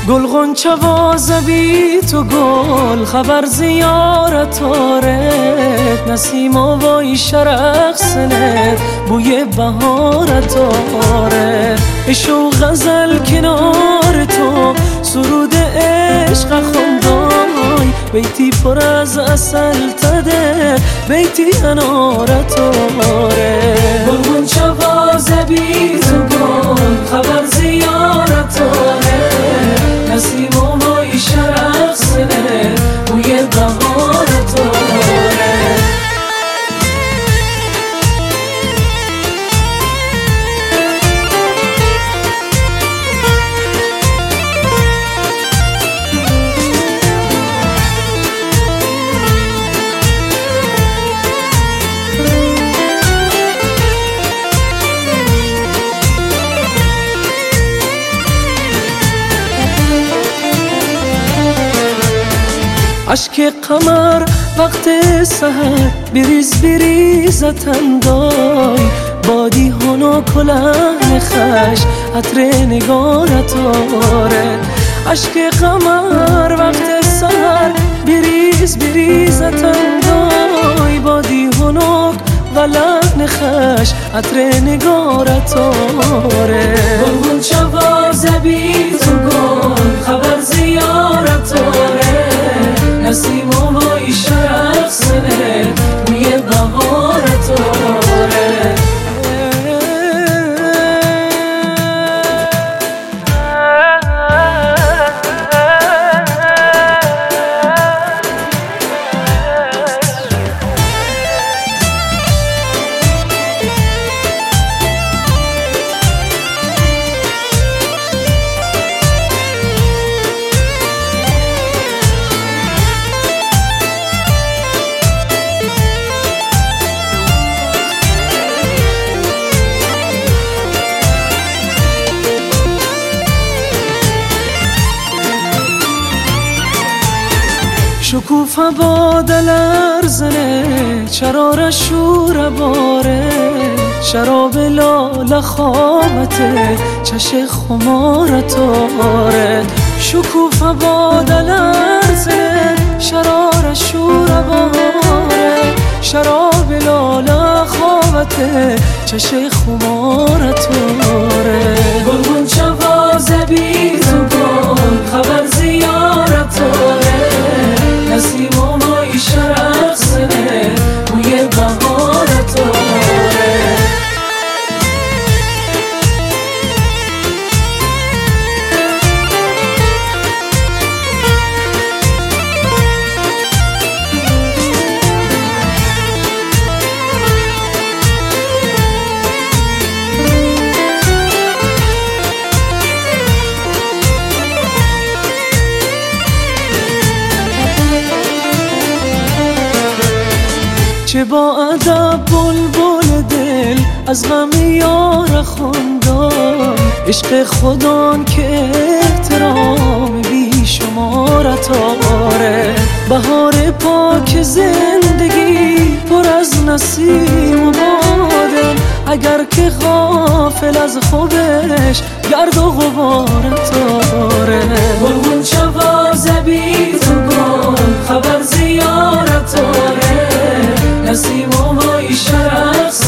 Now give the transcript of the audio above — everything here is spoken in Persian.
گل غنچه و زبیت و گل خبر زیارت آرد، نسیم و وای شرق سنت بوی بهارت آرد. عشق و غزل کنار تو سرود عشق خوندای، بیتی پر از عسل تده بیتی انارت آرد. گل غنچه و زبیت و گل خبر زیارت آرد، نسیم و وای شرق سنه بوی بهارت آرد. اشک قمر وقت سحر بریز بریزت اندای، بادی هنو کلاه خش عطر نگارت آرد. اشک قمر وقت سحر بریز بریزت اندای، بادی هنو و لحن خش عطر نگارت آرد. گل غنچه و زبیت و گل خبر زیارت آرد، نسیم و وای شرق سنه بوی بهارت آرد. شکوفه با دل ارزنه چرار شور باره، شراب لاله خوابته چش خمارت آرد. شکوفه با دل ارزنه شرار شور باره، شراب لاله خوابته چش خمارت آرد. گل غنچه و زبیت و گل خبر زیارت آرد، نسیم و وای شرق سنه بوی بهارت آرد. چه با ادب بلبل دل از غم یار خوندم، عشق خودان که احترام بی شمارت آرد. بهار پاک زندگی پر از نسیم و بادل، اگر که غافل از خوبش گرد و غبارت آرد. گل غنچه و زبیت و گل خبر زیارت آرد، نسیم و وای شرق